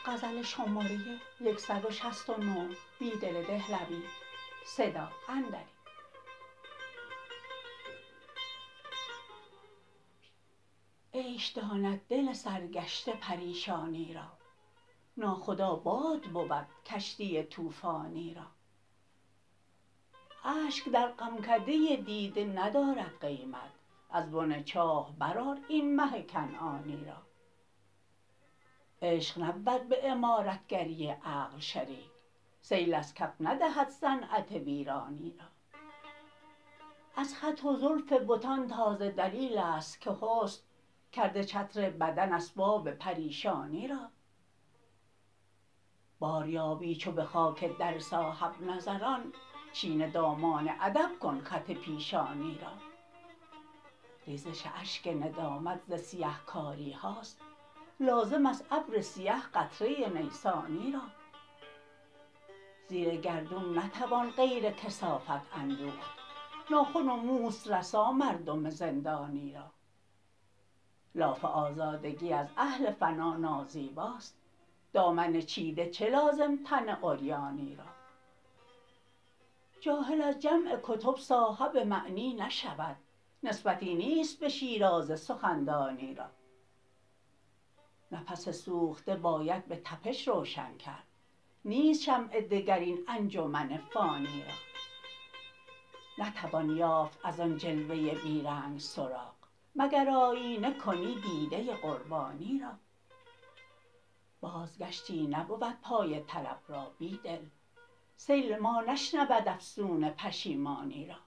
عیش داند دل سرگشته پریشانی را ناخدا باد بود کشتی طوفانی را اشک در غمکده دیده ندارد قیمت از بن چاه برآر این مه کنعانی را عشق نبود به عمارتگری عقل شریک سیل از کف ندهد صنعت ویرانی را از خط و زلف بتان تازه دلیل است که حسن کرده چتر بدن اسباب پریشانی را بار یابی چو به خاک در صاحب نظران چین دامان ادب کن خط پیشانی را ریزش اشک ندامت ز سیه کاری هاست لازم است ابر سیه قطره نیسانی را زیر گردون نتوان غیر کثافت اندوخت ناخن و موست رسا مردم زندانی را لاف آزادگی از اهل فنا نازیباست دامن چیده چه لازم تن عریانی را جاهل از جمع کتب صاحب معنی نشود نسبتی نیست به شیرازه سخندانی را نفس سوخته باید به تپش روشن کرد نیست شمع دگر این انجمن فانی را نتوان یافت ازان جلوه بیرنگ سراغ مگر آیینه کنی دیده قربانی را بازگشتی نبود پای طلب را بیدل سیل ما نشنود افسون پشیمانی را